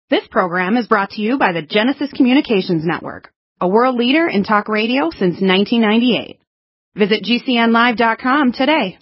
This program is brought to you by the Genesis Communications Network, a world leader in talk radio since 1998. Visit GCNlive.com today.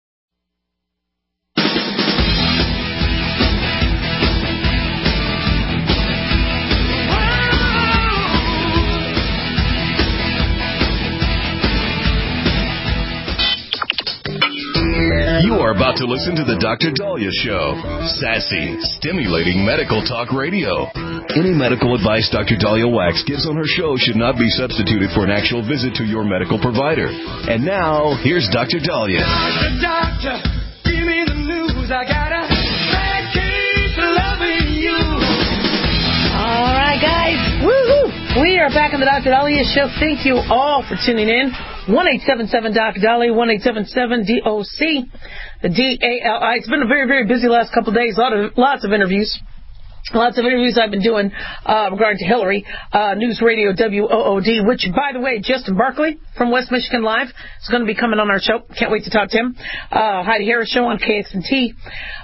You are about to listen to the Dr. Daliah Show. Sassy, stimulating medical talk radio. Any medical advice Dr. Daliah Wax gives on her show should not be substituted for an actual visit to your medical provider. And now, here's Dr. Daliah. Doctor, give me the news. I got a bad case of loving you. All right, guys. Woo-hoo. We are back on the Dr. Daliah Show. Thank you all for tuning in. 1-877-DOC-DALI, 1-877-DOC, the D-A-L-I. It's been a very, very busy last couple of days. Lots of interviews. Lots of interviews I've been doing regarding to Hillary, News Radio WOOD, which, by the way, Justin Barkley from West Michigan Live is going to be coming on our show. Can't wait to talk to him. Heidi Harris Show on KXNT.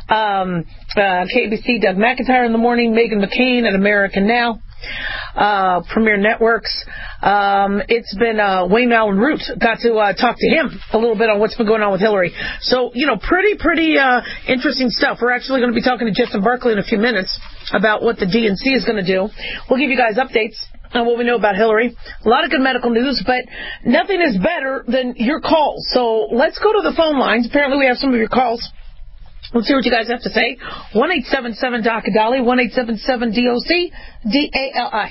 KBC, Doug McIntyre in the morning. Meghan McCain at American Now. Premier Networks. It's been Wayne Allen Root. Got to talk to him a little bit on what's been going on with Hillary. So, pretty interesting stuff. We're actually going to be talking to Justin Barkley in a few minutes about what the DNC is going to do. We'll give you guys updates on what we know about Hillary. A lot of good medical news, but nothing is better than your calls. So let's go to the phone lines. Apparently we have some of your calls. Let's see what you guys have to say. 1-877-DOC-DALI, 1-877-DOC-DALI.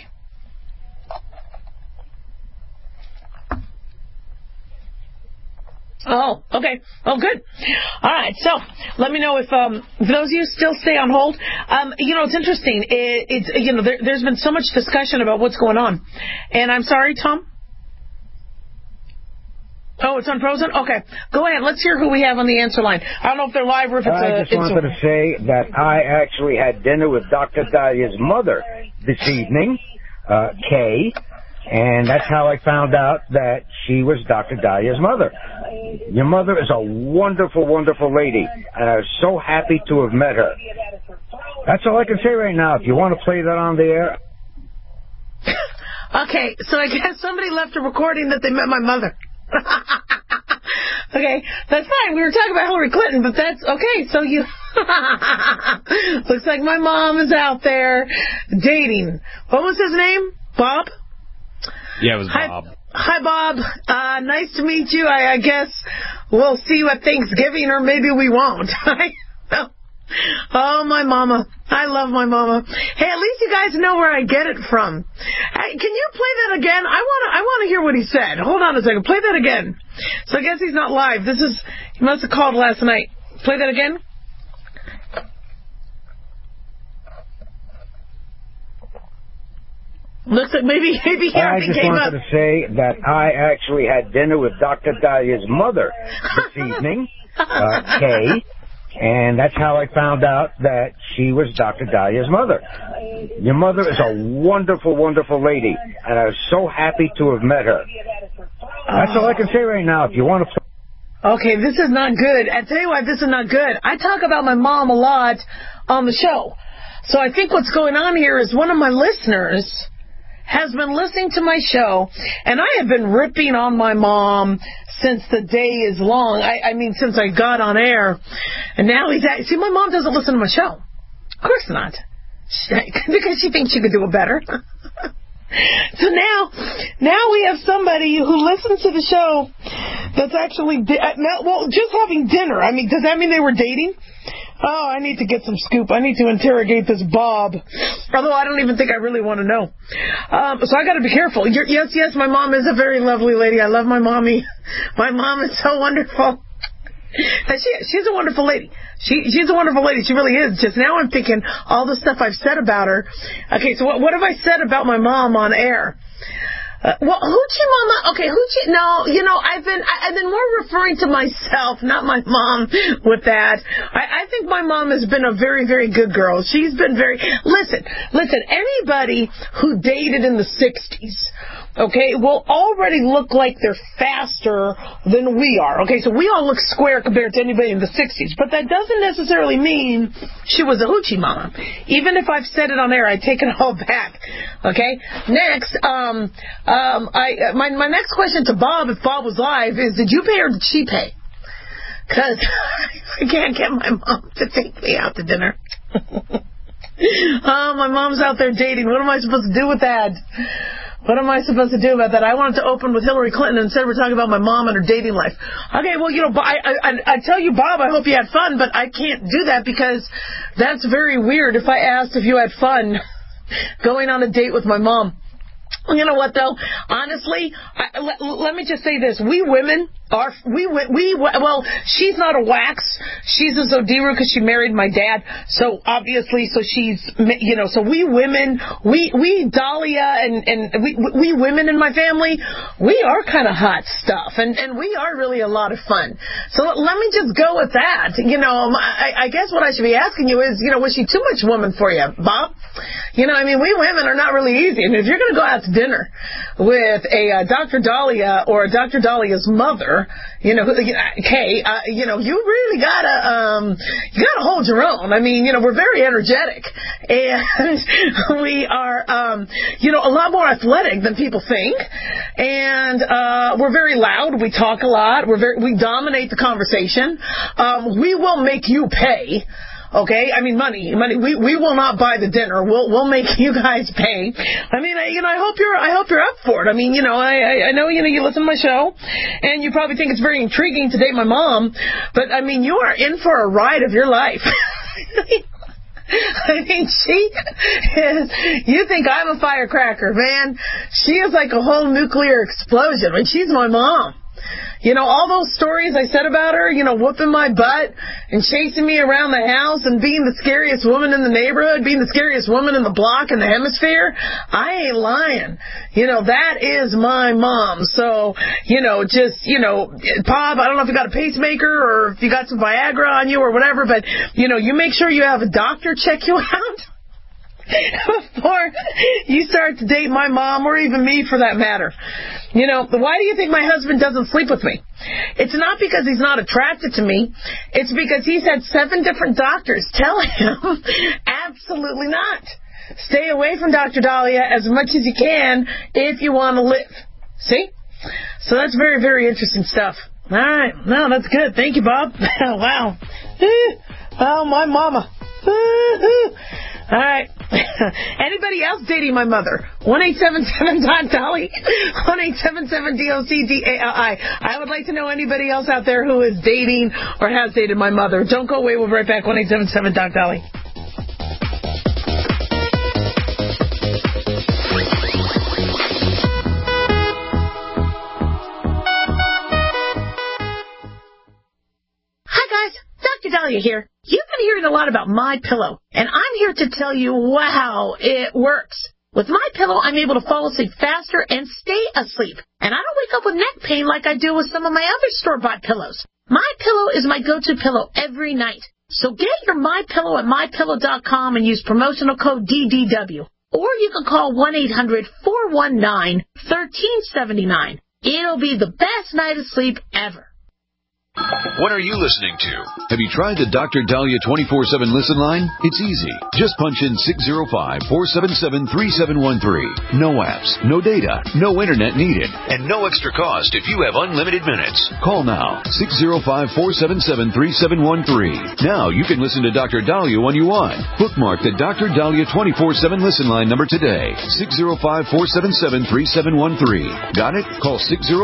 Oh, okay. Oh, good. All right. So let me know if those of you still stay on hold. It's interesting. There's been so much discussion about what's going on. And I'm sorry, Tom? Oh, it's unfrozen? Okay. Go ahead. Let's hear who we have on the answer line. I don't know if they're live or if it's I just wanted to say that I actually had dinner with Dr. Daliah's mother this evening, Kay, and that's how I found out that she was Dr. Daliah's mother. Your mother is a wonderful, wonderful lady, and I was so happy to have met her. That's all I can say right now. If you want to play that on the air. Okay, so I guess somebody left a recording that they met my mother. Okay, that's fine. We were talking about Hillary Clinton, but that's okay. So you looks like my mom is out there dating. What was his name? Bob? Yeah, it was Bob. Hi, Bob. Nice to meet you. I guess we'll see you at Thanksgiving, or maybe we won't. Oh, my mama. I love my mama. Hey, at least you guys know where I get it from. Hey, can you play that again? I want to hear what he said. Hold on a second. Play that again. So I guess he's not live. He must have called last night. Play that again. Looks like maybe he I just wanted to say that I actually had dinner with Dr. Daliah's mother this evening, Kay. And that's how I found out that she was Dr. Daliah's mother. Your mother is a wonderful, wonderful lady, and I was so happy to have met her. That's all I can say right now. If you want to... Okay, this is not good. I tell you why this is not good. I talk about my mom a lot on the show. So I think what's going on here is one of my listeners has been listening to my show, and I have been ripping on my mom since the day is long. I mean, since I got on air. And now see, my mom doesn't listen to my show. Of course not. Because she thinks she could do it better. So now we have somebody who listens to the show that's actually, just having dinner. I mean, does that mean they were dating? Oh, I need to get some scoop. I need to interrogate this Bob. Although I don't even think I really want to know. So I got to be careful. Yes, my mom is a very lovely lady. I love my mommy. My mom is so wonderful. She's a wonderful lady. She's a wonderful lady. She really is. Just now I'm thinking all the stuff I've said about her. Okay, so what have I said about my mom on air? Hoochie Mama. Okay, Hoochie. No, I've been more referring to myself, not my mom, with that. I think my mom has been a very, very good girl. She's been very. Listen. Anybody who dated in the '60s okay, will already look like they're faster than we are. Okay, so we all look square compared to anybody in the 60s, but that doesn't necessarily mean she was a hoochie mama. Even if I've said it on air, I take it all back. Okay, next, my next question to Bob, if Bob was live, is did you pay or did she pay? Because I can't get my mom to take me out to dinner. Oh, my mom's out there dating. What am I supposed to do with that? What am I supposed to do about that? I wanted to open with Hillary Clinton, and instead we're talking about my mom and her dating life. Okay, well, I tell you, Bob, I hope you had fun, but I can't do that because that's very weird if I asked if you had fun going on a date with my mom. You know what, though? Honestly, let me just say this. We women are, well, she's not a wax. She's a Zodiru because she married my dad. So, obviously, so she's, so we women, we Dahlia and we women in my family, we are kind of hot stuff. And we are really a lot of fun. So, let me just go with that. I guess what I should be asking you is, was she too much woman for you, Bob? We women are not really easy. And if you're going to go out to dinner with a Dr. Dahlia or Dr. Dahlia's mother, Kay, you really gotta hold your own. We're very energetic, and we are, a lot more athletic than people think, and we're very loud. We talk a lot. We dominate the conversation. We will make you pay. Okay, money. We will not buy the dinner. We'll make you guys pay. I hope you're up for it. I know you listen to my show, and you probably think it's very intriguing to date my mom, but you are in for a ride of your life. She is, you think I'm a firecracker, man. She is like a whole nuclear explosion. She's my mom. All those stories I said about her, whooping my butt and chasing me around the house and being the scariest woman in the neighborhood, being the scariest woman in the block in the hemisphere, I ain't lying. That is my mom. So, Bob, I don't know if you got a pacemaker or if you got some Viagra on you or whatever, but, you make sure you have a doctor check you out before you start to date my mom or even me for that matter. Why do you think my husband doesn't sleep with me? It's not because he's not attracted to me. It's because he's had 7 different doctors tell him absolutely not. Stay away from Dr. Dahlia as much as you can if you want to live. See? So that's very, very interesting stuff. All right. No, that's good. Thank you, Bob. Wow. Oh, my mama. All right. Anybody else dating my mother? 1-877-DOC-DALI. 1-877-DOC-DALI. I would like to know anybody else out there who is dating or has dated my mother. Don't go away. We'll be right back. 1-877-DOC-DALI. Dr. Dahlia here. You've been hearing a lot about MyPillow, and I'm here to tell you how it works. With MyPillow, I'm able to fall asleep faster and stay asleep, and I don't wake up with neck pain like I do with some of my other store-bought pillows. MyPillow is my go-to pillow every night. So get your MyPillow at MyPillow.com and use promotional code DDW. Or you can call 1-800-419-1379. It'll be the best night of sleep ever. What are you listening to? Have you tried the Dr. Dahlia 24/7 listen line? It's easy. Just punch in 605-477-3713. No apps, no data, no internet needed, and no extra cost if you have unlimited minutes. Call now, 605-477-3713. Now you can listen to Dr. Dahlia when you want. Bookmark the Dr. Dahlia 24/7 listen line number today, 605-477-3713. Got it? Call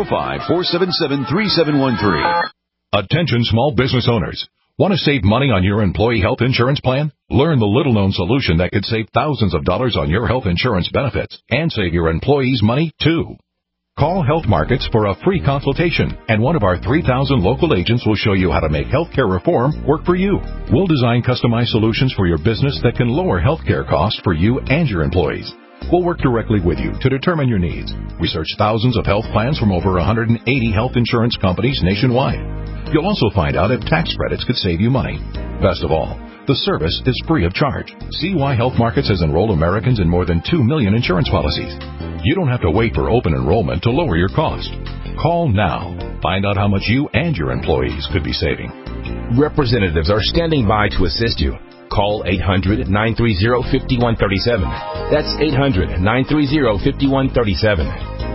605-477-3713. Attention small business owners. Want to save money on your employee health insurance plan? Learn the little-known solution that could save thousands of dollars on your health insurance benefits and save your employees money, too. Call Health Markets for a free consultation, and one of our 3,000 local agents will show you how to make healthcare reform work for you. We'll design customized solutions for your business that can lower healthcare costs for you and your employees. We'll work directly with you to determine your needs. Research thousands of health plans from over 180 health insurance companies nationwide. You'll also find out if tax credits could save you money. Best of all, the service is free of charge. See why Health Markets has enrolled Americans in more than 2 million insurance policies. You don't have to wait for open enrollment to lower your cost. Call now. Find out how much you and your employees could be saving. Representatives are standing by to assist you. Call 800-930-5137. That's 800-930-5137.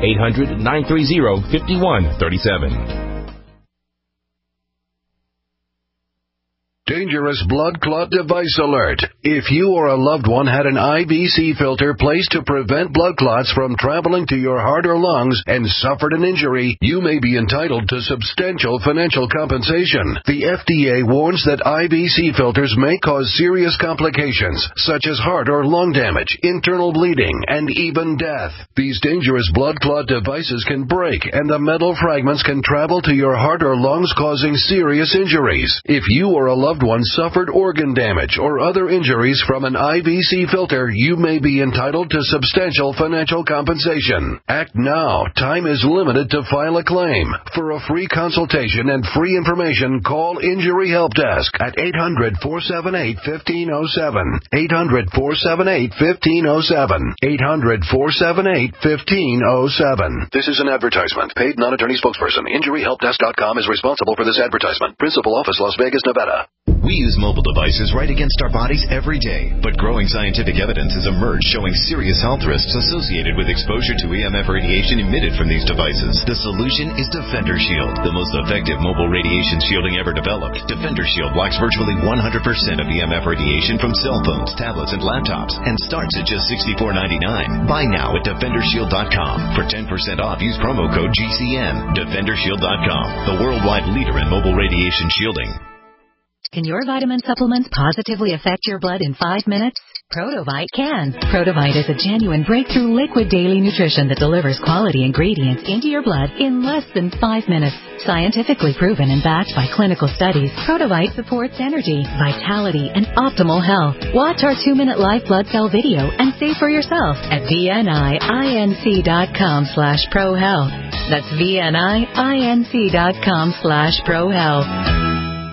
800-930-5137. Dangerous blood clot device alert. If you or a loved one had an IVC filter placed to prevent blood clots from traveling to your heart or lungs and suffered an injury, you may be entitled to substantial financial compensation. The FDA warns that IVC filters may cause serious complications, such as heart or lung damage, internal bleeding, and even death. These dangerous blood clot devices can break, and the metal fragments can travel to your heart or lungs, causing serious injuries. If you or a loved one suffered organ damage or other injuries from an IVC filter, you may be entitled to substantial financial compensation. Act now. Time is limited to file a claim. For a free consultation and free information, call Injury Help Desk at 800-478-1507. 800-478-1507. 800-478-1507. This is an advertisement. Paid non-attorney spokesperson. InjuryHelpDesk.com is responsible for this advertisement. Principal office, Las Vegas, Nevada. We use mobile devices right against our bodies every day, but growing scientific evidence has emerged showing serious health risks associated with exposure to EMF radiation emitted from these devices. The solution is Defender Shield, the most effective mobile radiation shielding ever developed. Defender Shield blocks virtually 100% of EMF radiation from cell phones, tablets, and laptops, and starts at just $64.99. Buy now at DefenderShield.com. For 10% off, use promo code GCN. DefenderShield.com, the worldwide leader in mobile radiation shielding. Can your vitamin supplements positively affect your blood in 5 minutes? Protovite can. Protovite is a genuine breakthrough liquid daily nutrition that delivers quality ingredients into your blood in less than 5 minutes. Scientifically proven and backed by clinical studies, Protovite supports energy, vitality, and optimal health. Watch our 2-minute live blood cell video and see for yourself at VNIINC.com/prohealth. That's VNIINC.com/prohealth.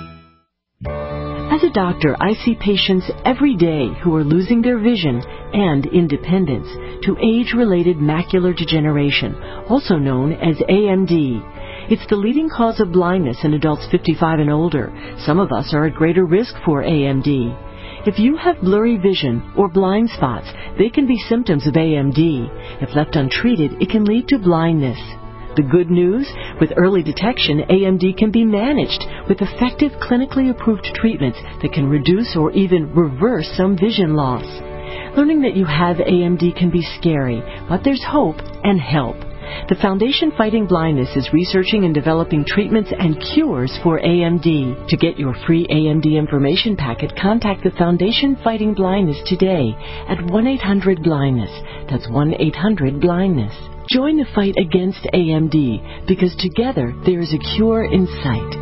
As a doctor, I see patients every day who are losing their vision and independence to age-related macular degeneration, also known as AMD. It's the leading cause of blindness in adults 55 and older. Some of us are at greater risk for AMD. If you have blurry vision or blind spots, they can be symptoms of AMD. If left untreated, it can lead to blindness. The good news? With early detection, AMD can be managed with effective clinically approved treatments that can reduce or even reverse some vision loss. Learning that you have AMD can be scary, but there's hope and help. The Foundation Fighting Blindness is researching and developing treatments and cures for AMD. To get your free AMD information packet, contact the Foundation Fighting Blindness today at 1-800-BLINDNESS. That's 1-800-BLINDNESS. Join the fight against AMD, because together there is a cure in sight.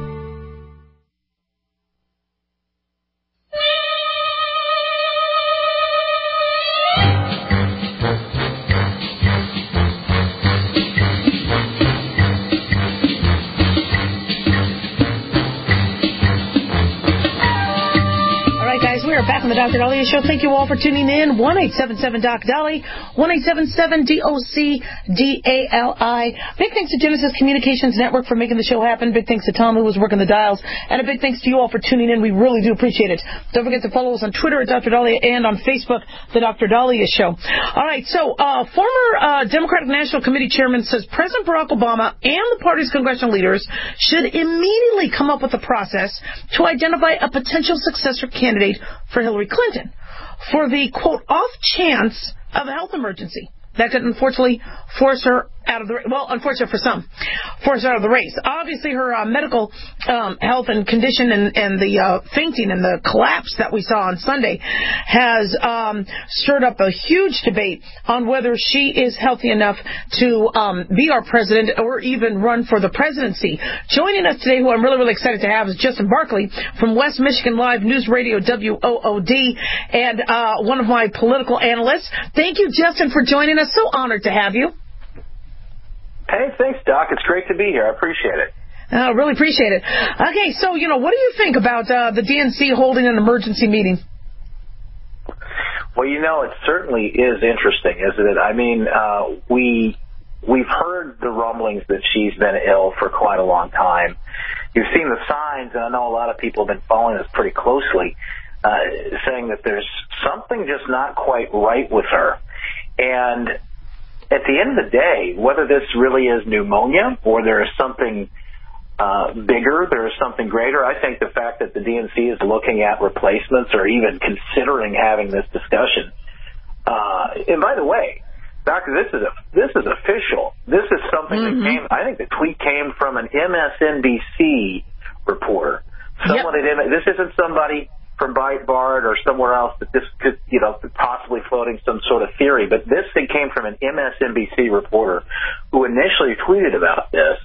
We are back on the Dr. Daliah Show. Thank you all for tuning in. 1-877-DOC-DALI, 1-877-DOC-DALI. Big thanks to Genesis Communications Network for making the show happen. Big thanks to Tom, who was working the dials. And a big thanks to you all for tuning in. We really do appreciate it. Don't forget to follow us on Twitter at Dr. Daliah and on Facebook, The Dr. Daliah Show. All right, so former Democratic National Committee Chairman says President Barack Obama and the party's congressional leaders should immediately come up with a process to identify a potential successor candidate for Hillary Clinton for the, quote, off chance of a health emergency that could unfortunately force her out of the race. Well, unfortunately for some, force her out of the race. Obviously, her medical health and condition and the fainting and the collapse that we saw on Sunday has stirred up a huge debate on whether she is healthy enough to be our president or even run for the presidency. Joining us today, who I'm really, really excited to have, is Justin Barkley from West Michigan Live News Radio, WOOD, and one of my political analysts. Thank you, Justin, for joining us. So honored to have you. Hey, thanks, Doc. It's great to be here. I appreciate it. Really appreciate it. Okay, so, what do you think about the DNC holding an emergency meeting? Well, it certainly is interesting, isn't it? I mean, we've heard the rumblings that she's been ill for quite a long time. You've seen the signs, and I know a lot of people have been following this pretty closely, saying that there's something just not quite right with her. And at the end of the day, whether this really is pneumonia or there is something bigger, there is something greater, I think the fact that the DNC is looking at replacements or even considering having this discussion. And by the way, Doctor, this is official. This is something that came, I think the tweet came from an MSNBC reporter. Someone at this isn't somebody from Breitbart or somewhere else that this could, possibly floating some sort of theory, but this thing came from an MSNBC reporter who initially tweeted about this.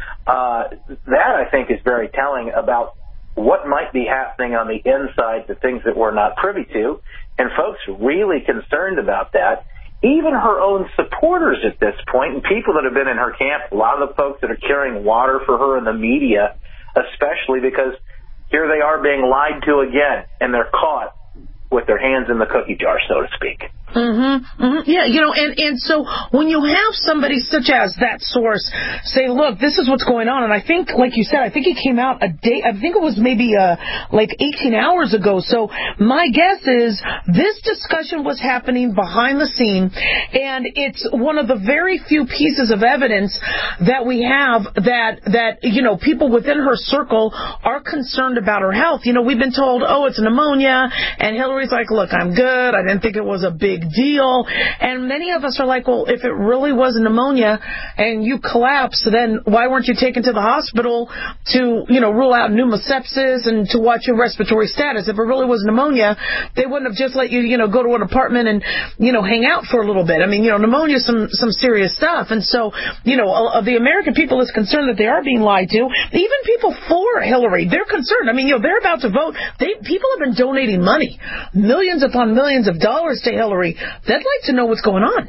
That, I think, is very telling about what might be happening on the inside, the things that we're not privy to, and folks really concerned about that. Even her own supporters at this point, and people that have been in her camp, a lot of the folks that are carrying water for her in the media, especially because here they are being lied to again, and they're caught with their hands in the cookie jar, so to speak. Yeah, and so when you have somebody such as that source say, look, this is what's going on, and I think, like you said, I think it came out I think it was maybe like 18 hours ago, so my guess is this discussion was happening behind the scene, and it's one of the very few pieces of evidence that we have that people within her circle are concerned about her health. We've been told, it's pneumonia, and Hillary's like, look, I'm good, I didn't think it was a big deal. And many of us are like, well, if it really was pneumonia and you collapsed, then why weren't you taken to the hospital to, rule out pneumosepsis and to watch your respiratory status? If it really was pneumonia, they wouldn't have just let you, go to an apartment and, hang out for a little bit. I mean, pneumonia is some serious stuff. And so, the American people is concerned that they are being lied to. Even people for Hillary, they're concerned. I mean, they're about to vote. People have been donating money, millions upon millions of dollars to Hillary. They'd like to know what's going on.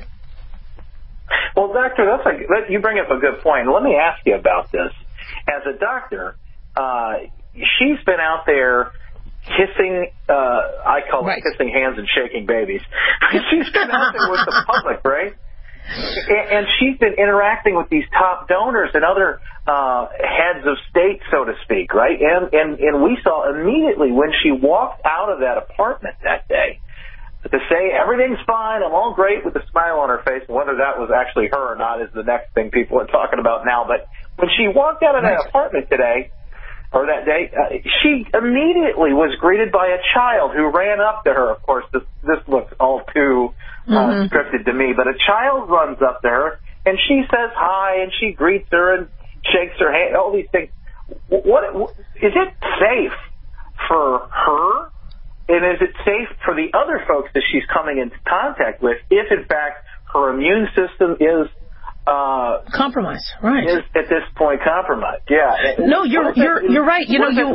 Well, Doctor, you bring up a good point. Let me ask you about this. As a doctor, she's been out there kissing, I call it kissing hands and shaking babies. She's been out there with the public, right? And she's been interacting with these top donors and other heads of state, so to speak, right? And we saw immediately when she walked out of that apartment that day, to say everything's fine, I'm all great with a smile on her face, and whether that was actually her or not is the next thing people are talking about now. But when she walked out of that apartment today, or that day, she immediately was greeted by a child who ran up to her. Of course, this looks all too scripted to me, but a child runs up to her, and she says hi, and she greets her and shakes her hand, all these things. What is it safe for her? And is it safe for the other folks that she's coming into contact with if, in fact, her immune system is compromised? Right. Is at this point compromised? Yeah. No, you're right.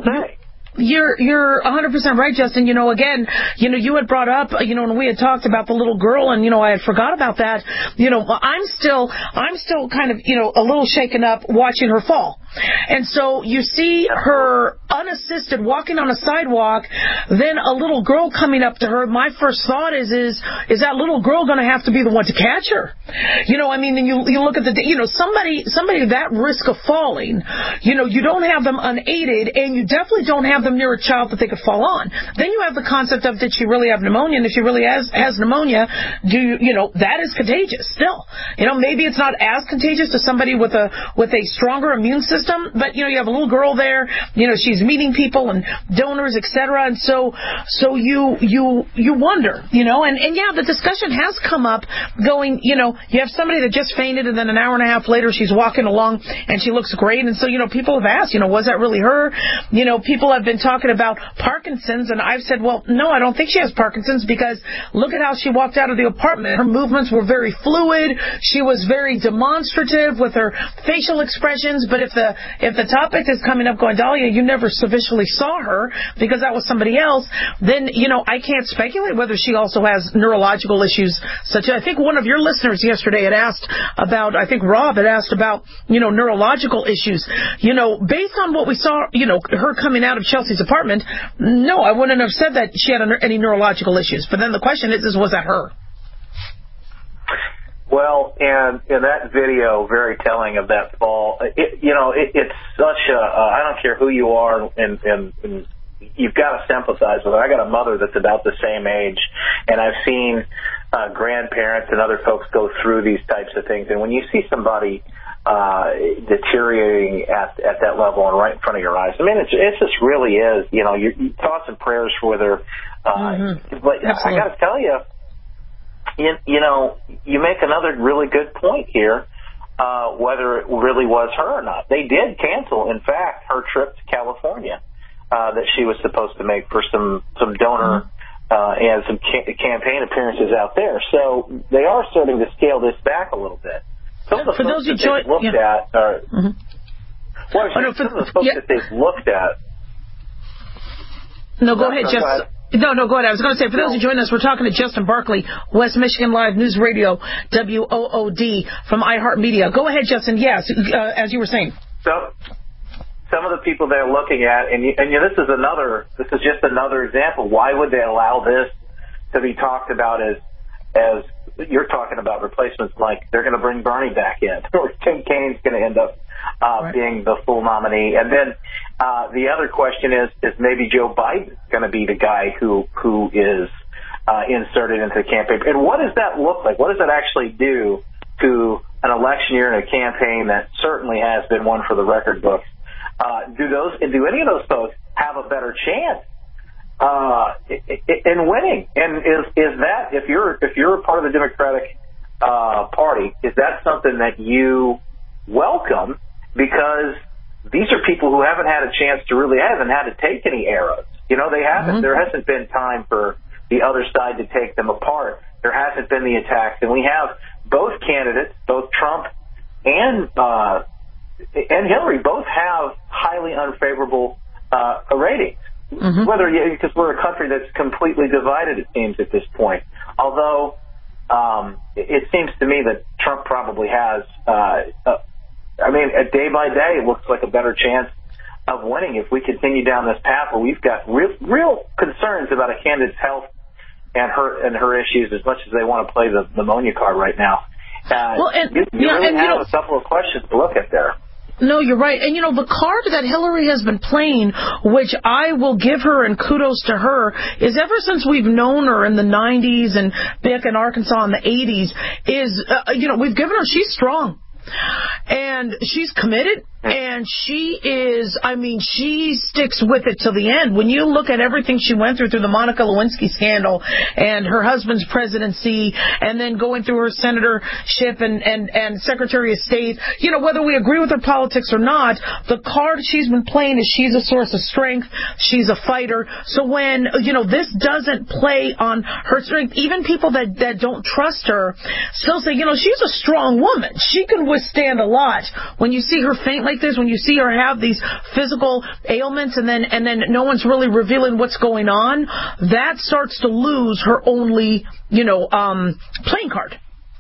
You're 100% right, Justin. Again, you had brought up, when we had talked about the little girl, and I had forgot about that. I'm still kind of, a little shaken up watching her fall. And so you see her unassisted walking on a sidewalk, then a little girl coming up to her. My first thought is that little girl going to have to be the one to catch her? And you look at somebody that risk of falling, you don't have them unaided, and you definitely don't have them near a child that they could fall on. Then you have the concept of, did she really have pneumonia? And if she really has pneumonia, that is contagious still. Maybe it's not as contagious to somebody with a stronger immune system, but you have a little girl there, she's meeting people and donors, etc. And so you wonder, and yeah, the discussion has come up going, you have somebody that just fainted, and then an hour and a half later she's walking along and she looks great. And so, people have asked, was that really her? People have been talking about Parkinson's, and I've said, well, no, I don't think she has Parkinson's, because look at how she walked out of the apartment. Her movements were very fluid. She was very demonstrative with her facial expressions. But if the the topic is coming up going, Dahlia, you never sufficiently saw her because that was somebody else, then, I can't speculate whether she also has neurological issues. Such as, I think one of your listeners yesterday had asked about, I think Rob had asked about, neurological issues. Based on what we saw, her coming out of Chelsea's apartment, no, I wouldn't have said that she had any neurological issues. But then the question is was that her? Well, and that video, very telling of that fall. It's such a, I don't care who you are, and you've got to sympathize with her. I got a mother that's about the same age, and I've seen grandparents and other folks go through these types of things. And when you see somebody deteriorating at that level and right in front of your eyes, I mean, it just really is, your thoughts and prayers with her. But I got to tell you, you make another really good point here, whether it really was her or not. They did cancel, in fact, her trip to California that she was supposed to make for some donor and some campaign appearances out there. So they are starting to scale this back a little bit. Some of the folks that they've looked at are... some of the folks that they've looked at... No, go ahead, Justin. No, go ahead. I was going to say, for those who join us, we're talking to Justin Barkley, West Michigan Live News Radio, WOOD, from iHeartMedia. Go ahead, Justin. Yes, as you were saying. So, some of the people they're looking at, and this is just another example. Why would they allow this to be talked about as you're talking about replacements, like they're going to bring Bernie back in, or Tim Kaine's going to end up being the full nominee. And then the other question is maybe Joe Biden going to be the guy who is inserted into the campaign. And what does that look like? What does that actually do to an election year and a campaign that certainly has been one for the record books? Do any of those folks have a better chance in winning? And is that, if you're a part of the Democratic Party, is that something that you welcome? Because these are people who haven't had a chance to really haven't had to take any arrows. They haven't. There hasn't been time for the other side to take them apart. There hasn't been the attacks, and we have both candidates, both Trump and Hillary, both have highly unfavorable ratings. Because we're a country that's completely divided, it seems, at this point. Although it seems to me that Trump probably has, day by day, it looks like a better chance of winning if we continue down this path where we've got real concerns about a candidate's health and her issues as much as they want to play the pneumonia card right now. You have a couple of questions to look at there. No, you're right. And, the card that Hillary has been playing, which I will give her and kudos to her, is ever since we've known her in the 90s and back in Arkansas in the 80s, we've given her, she's strong. And she's committed, and she sticks with it till the end. When you look at everything she went through the Monica Lewinsky scandal and her husband's presidency, and then going through her senatorship and Secretary of State, whether we agree with her politics or not, the card she's been playing is she's a source of strength, she's a fighter. So when, this doesn't play on her strength, even people that don't trust her still say, she's a strong woman. She can withstand a lot. When you see her faint like this, when you see her have these physical ailments and then no one's really revealing what's going on, that starts to lose her only, playing card.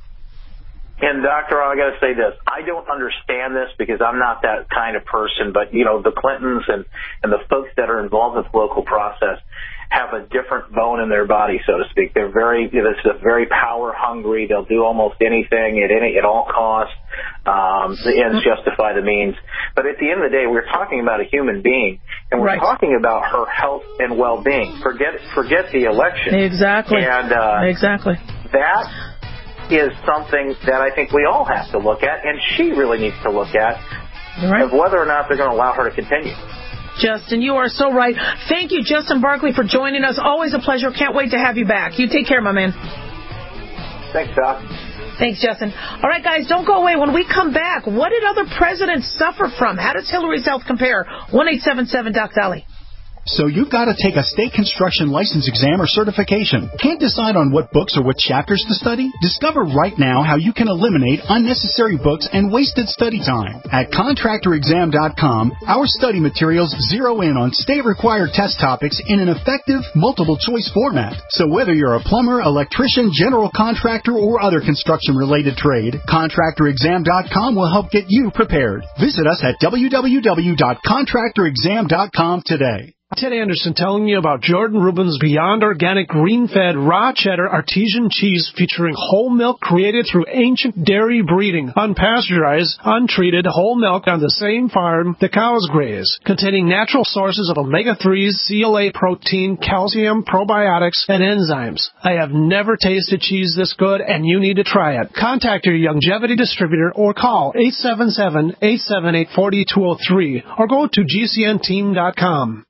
And Doctor, I got to say this. I don't understand this because I'm not that kind of person, but, the Clintons and the folks that are involved with the local process have a different bone in their body, so to speak. They're very power hungry. They'll do almost anything at all costs. The ends justify the means. But at the end of the day, we're talking about a human being, and we're talking about her health and well-being. Forget the election. Exactly. And exactly. That is something that I think we all have to look at, and she really needs to look at, of whether or not they're going to allow her to continue. Justin, you are so right. Thank you, Justin Barkley, for joining us. Always a pleasure. Can't wait to have you back. You take care, my man. Thanks, Doc. Thanks, Justin. All right, guys, don't go away. When we come back, what did other presidents suffer from? How does Hillary's health compare? 1-877-DOC-DOLLY. So you've got to take a state construction license exam or certification. Can't decide on what books or what chapters to study? Discover right now how you can eliminate unnecessary books and wasted study time. At contractorexam.com, our study materials zero in on state-required test topics in an effective, multiple-choice format. So whether you're a plumber, electrician, general contractor, or other construction-related trade, contractorexam.com will help get you prepared. Visit us at www.contractorexam.com today. Ted Anderson telling you about Jordan Rubin's Beyond Organic Green-Fed Raw Cheddar Artesian Cheese featuring whole milk created through ancient dairy breeding, unpasteurized, untreated whole milk on the same farm the cows graze, containing natural sources of omega-3s, CLA protein, calcium, probiotics, and enzymes. I have never tasted cheese this good, and you need to try it. Contact your Youngevity distributor or call 877-878-4203 or go to gcnteam.com.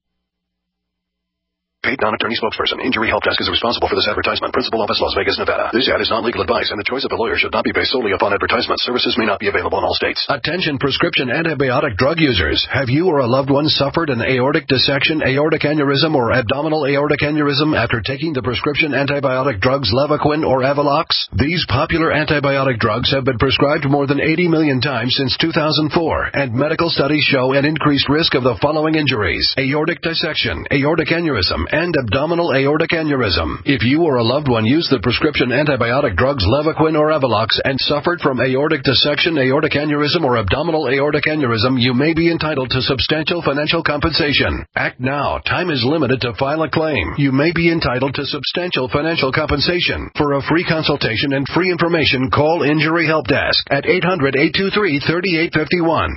Paid non-attorney spokesperson. Injury Help Desk is responsible for this advertisement. Principal office, Las Vegas, Nevada. This ad is not legal advice, and the choice of the lawyer should not be based solely upon advertisement. Services may not be available in all states. Attention prescription antibiotic drug users. Have you or a loved one suffered an aortic dissection, aortic aneurysm, or abdominal aortic aneurysm after taking the prescription antibiotic drugs Levaquin or Avalox? These popular antibiotic drugs have been prescribed more than 80 million times since 2004, and medical studies show an increased risk of the following injuries: aortic dissection, aortic aneurysm, and abdominal aortic aneurysm. If you or a loved one used the prescription antibiotic drugs Levaquin or Avalox and suffered from aortic dissection, aortic aneurysm, or abdominal aortic aneurysm, you may be entitled to substantial financial compensation. Act now. Time is limited to file a claim. You may be entitled to substantial financial compensation. For a free consultation and free information, call Injury Help Desk at 800-823-3851.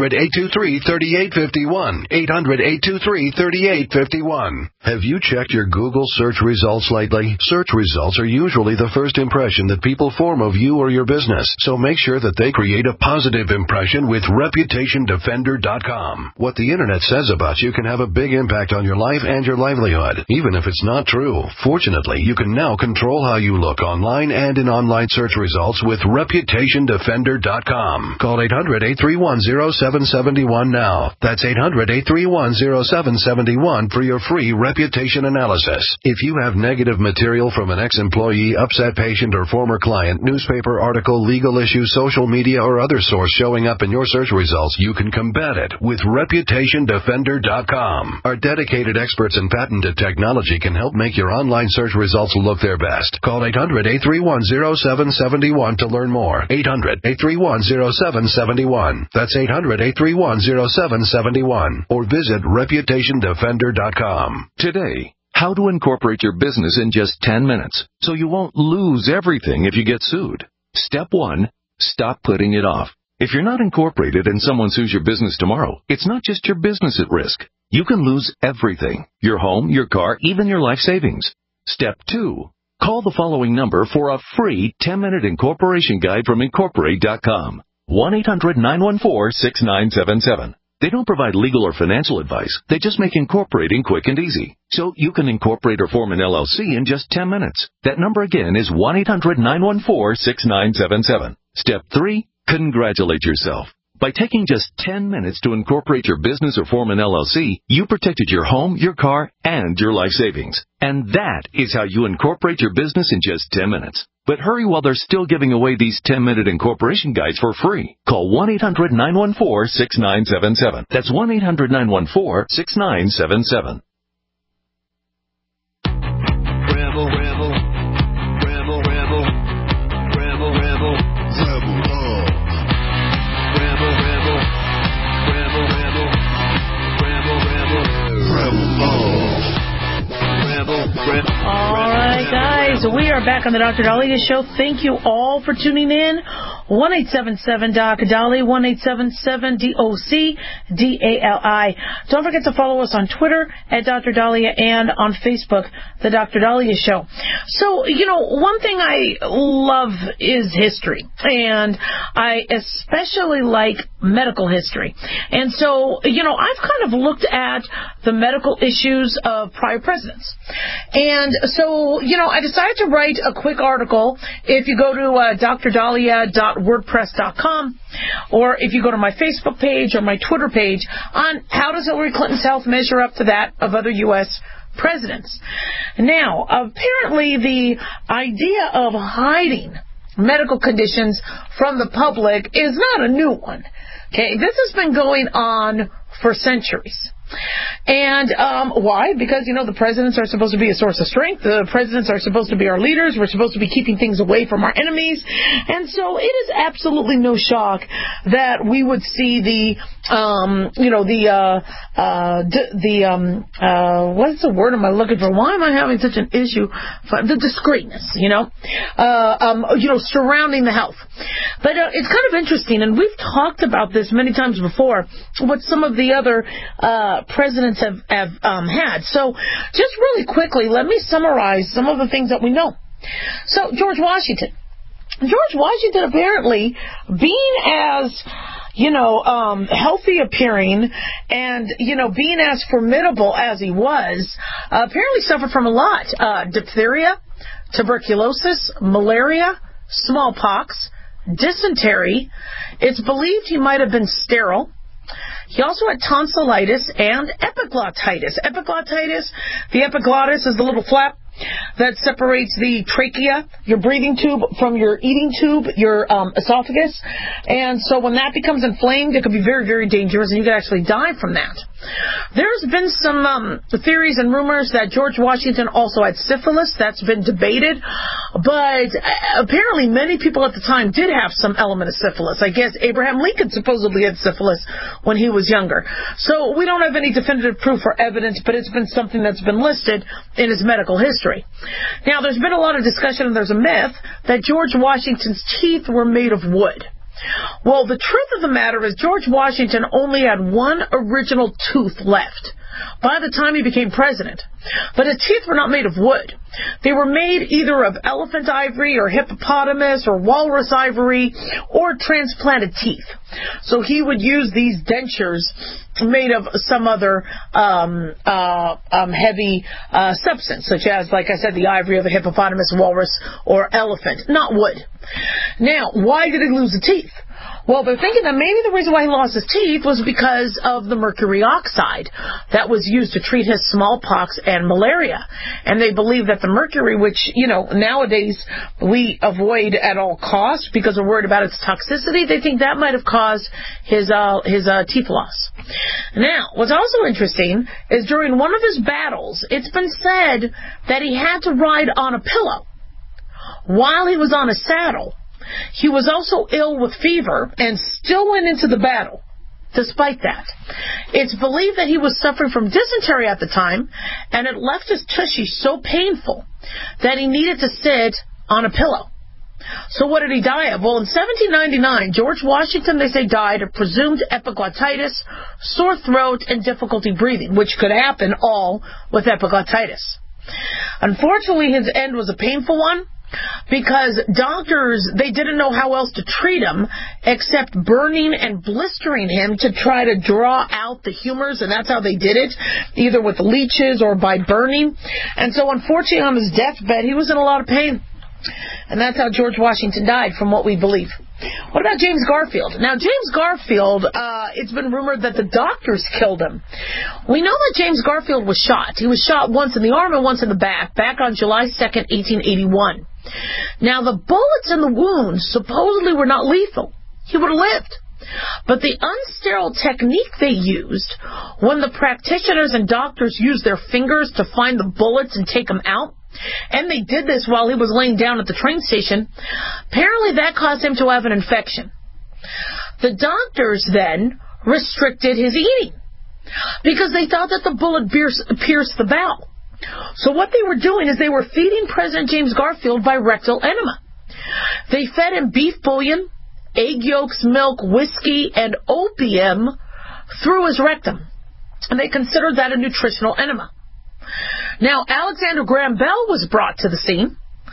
800-823-3851. 800-823-3851. Have you checked your Google search results lately? Search results are usually the first impression that people form of you or your business, so make sure that they create a positive impression with ReputationDefender.com. What the Internet says about you can have a big impact on your life and your livelihood, even if it's not true. Fortunately, you can now control how you look online and in online search results with ReputationDefender.com. Call 800-831-0771 now. That's 800-831-0771 for your free reputation analysis. If you have negative material from an ex-employee, upset patient, or former client, newspaper article, legal issue, social media, or other source showing up in your search results, you can combat it with ReputationDefender.com. Our dedicated experts in patented technology can help make your online search results look their best. Call 800-831-0771 to learn more. 800-831-0771. That's 800-831-0771. Or visit ReputationDefender.com. Today, how to incorporate your business in just 10 minutes so you won't lose everything if you get sued. Step 1, stop putting it off. If you're not incorporated and someone sues your business tomorrow, it's not just your business at risk. You can lose everything: your home, your car, even your life savings. Step 2, call the following number for a free 10-minute incorporation guide from Incorporate.com. 1-800-914-6977. They don't provide legal or financial advice. They just make incorporating quick and easy. So you can incorporate or form an LLC in just 10 minutes. That number again is 1-800-914-6977. Step 3, congratulate yourself. By taking just 10 minutes to incorporate your business or form an LLC, you protected your home, your car, and your life savings. And that is how you incorporate your business in just 10 minutes. But hurry while they're still giving away these 10-minute incorporation guides for free. Call 1-800-914-6977. That's 1-800-914-6977. Rebel, rebel, rebel, rebel, rebel, rebel, rebel love. Rebel, rebel, rebel, rebel, rebel, rebel, rebel love. Rebel, rebel. All right, guys, we are back on the Dr. Daliah Show. Thank you all for tuning in. 1-877-DOC-DALI, 1-877-DOC-DALI. Don't forget to follow us on Twitter at Dr. Daliah and on Facebook, The Dr. Daliah Show. So, one thing I love is history, and I especially like medical history. And so, I've kind of looked at the medical issues of prior presidents. And so, I decided to write a quick article. If you go to drdaliah.org, DrDolia.wordpress.com, or if you go to my Facebook page or my Twitter page on how does Hillary Clinton's health measure up to that of other U.S. presidents. Now, apparently the idea of hiding medical conditions from the public is not a new one. Okay, this has been going on for centuries. And why? Because, the presidents are supposed to be a source of strength. The presidents are supposed to be our leaders. We're supposed to be keeping things away from our enemies. And so it is absolutely no shock that we would see what's the word am I looking for? Why am I having such an issue? The discreetness, surrounding the health. But it's kind of interesting, and we've talked about this many times before, what some of the other presidents have had. So just really quickly, let me summarize some of the things that we know. So George Washington apparently, being as healthy appearing and, being as formidable as he was, apparently suffered from a lot. Diphtheria, tuberculosis, malaria, smallpox, dysentery. It's believed he might have been sterile. He also had tonsillitis and epiglottitis. The epiglottis is the little flap that separates the trachea, your breathing tube, from your eating tube, your esophagus. And so when that becomes inflamed, it could be very, very dangerous, and you could actually die from that. There's been some theories and rumors that George Washington also had syphilis. That's been debated. But apparently many people at the time did have some element of syphilis. I guess Abraham Lincoln supposedly had syphilis when he was younger. So we don't have any definitive proof or evidence, but it's been something that's been listed in his medical history. Now, there's been a lot of discussion, and there's a myth, that George Washington's teeth were made of wood. Well, the truth of the matter is George Washington only had one original tooth left by the time he became president. But his teeth were not made of wood. They were made either of elephant ivory or hippopotamus or walrus ivory or transplanted teeth. So he would use these dentures made of some other heavy substance, such as, like I said, the ivory of a hippopotamus, walrus, or elephant, not wood. Now, why did he lose the teeth? Well, they're thinking that maybe the reason why he lost his teeth was because of the mercury oxide that was used to treat his smallpox and malaria. And they believe that the mercury, which, nowadays we avoid at all costs because we're worried about its toxicity, they think that might have caused his teeth loss. Now, what's also interesting is during one of his battles, it's been said that he had to ride on a pillow while he was on a saddle. He was also ill with fever and still went into the battle. Despite that, it's believed that he was suffering from dysentery at the time, and it left his tushy so painful that he needed to sit on a pillow. So what did he die of? Well, in 1799, George Washington, they say, died of presumed epiglottitis, sore throat, and difficulty breathing, which could happen all with epiglottitis. Unfortunately, his end was a painful one, because doctors, they didn't know how else to treat him except burning and blistering him to try to draw out the humors, and that's how they did it, either with leeches or by burning. And so unfortunately on his deathbed, he was in a lot of pain. And that's how George Washington died, from what we believe. What about James Garfield? Now, James Garfield, it's been rumored that the doctors killed him. We know that James Garfield was shot. He was shot once in the arm and once in the back on July 2nd, 1881. Now, the bullets in the wounds supposedly were not lethal. He would have lived. But the unsterile technique they used, when the practitioners and doctors used their fingers to find the bullets and take them out, and they did this while he was laying down at the train station, apparently that caused him to have an infection. The doctors then restricted his eating because they thought that the bullet pierced the bowel. So what they were doing is they were feeding President James Garfield by rectal enema. They fed him beef bouillon, egg yolks, milk, whiskey, and opium through his rectum. And they considered that a nutritional enema. Now, Alexander Graham Bell was brought to the scene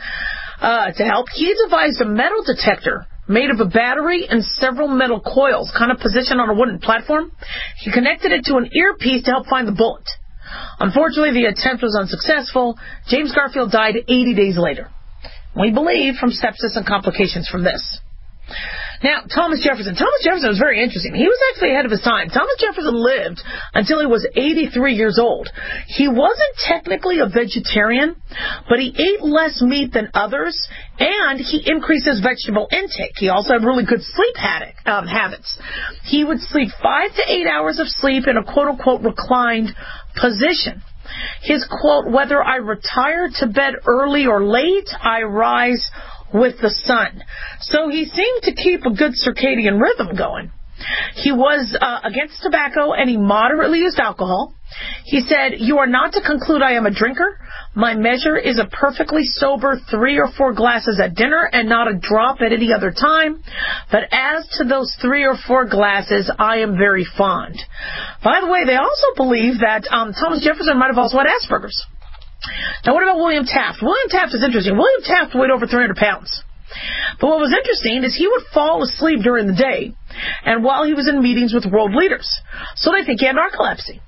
to help. He devised a metal detector made of a battery and several metal coils, kind of positioned on a wooden platform. He connected it to an earpiece to help find the bullet. Unfortunately, the attempt was unsuccessful. James Garfield died 80 days later. We believe from sepsis and complications from this. Now, Thomas Jefferson. Thomas Jefferson was very interesting. He was actually ahead of his time. Thomas Jefferson lived until he was 83 years old. He wasn't technically a vegetarian, but he ate less meat than others, and he increased his vegetable intake. He also had really good sleep habits. He would sleep 5 to 8 hours of sleep in a quote-unquote reclined position. His quote, "Whether I retire to bed early or late, I rise with the sun." So he seemed to keep a good circadian rhythm going. He was against tobacco, and he moderately used alcohol. He said, "You are not to conclude I am a drinker. My measure is a perfectly sober 3 or 4 glasses at dinner and not a drop at any other time. But as to those 3 or 4 glasses, I am very fond." By the way, they also believe that Thomas Jefferson might have also had Asperger's. Now, what about William Taft? William Taft is interesting. William Taft weighed over 300 pounds. But what was interesting is he would fall asleep during the day and while he was in meetings with world leaders. So they think he had narcolepsy.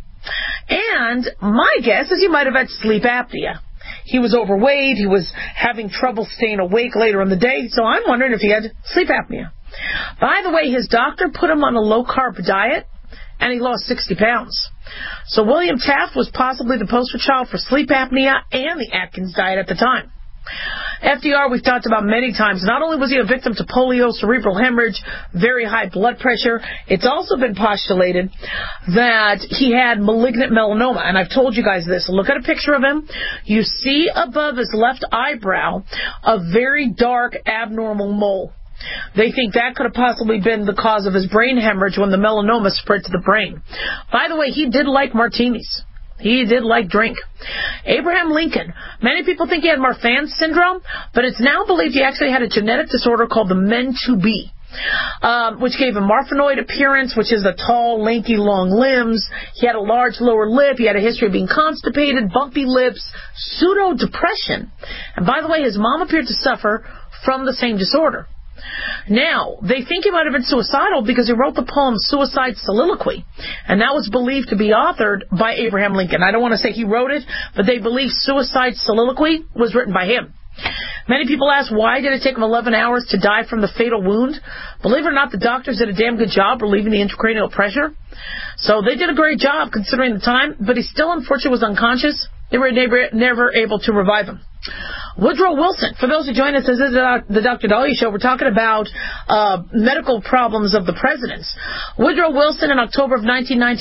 And my guess is he might have had sleep apnea. He was overweight. He was having trouble staying awake later in the day. So I'm wondering if he had sleep apnea. By the way, his doctor put him on a low-carb diet, and he lost 60 pounds. So William Taft was possibly the poster child for sleep apnea and the Atkins diet at the time. FDR, we've talked about many times. Not only was he a victim to polio, cerebral hemorrhage, very high blood pressure, it's also been postulated that he had malignant melanoma. And I've told you guys this. Look at a picture of him. You see above his left eyebrow a very dark abnormal mole. They think that could have possibly been the cause of his brain hemorrhage when the melanoma spread to the brain. By the way, he did like martinis. He did like drink. Abraham Lincoln. Many people think he had Marfan syndrome, but it's now believed he actually had a genetic disorder called the Men2B, which gave him Marfanoid appearance, which is the tall, lanky, long limbs. He had a large lower lip. He had a history of being constipated, bumpy lips, pseudo-depression. And by the way, his mom appeared to suffer from the same disorder. Now, they think he might have been suicidal because he wrote the poem Suicide Soliloquy, and that was believed to be authored by Abraham Lincoln. I don't want to say he wrote it, but they believe Suicide Soliloquy was written by him. Many people ask, why did it take him 11 hours to die from the fatal wound? Believe it or not, the doctors did a damn good job relieving the intracranial pressure. So they did a great job considering the time, but he still, unfortunately, was unconscious. They were never able to revive him. Woodrow Wilson. For those who join us, this is the Dr. Dahlia Show. We're talking about medical problems of the presidents. Woodrow Wilson, in October of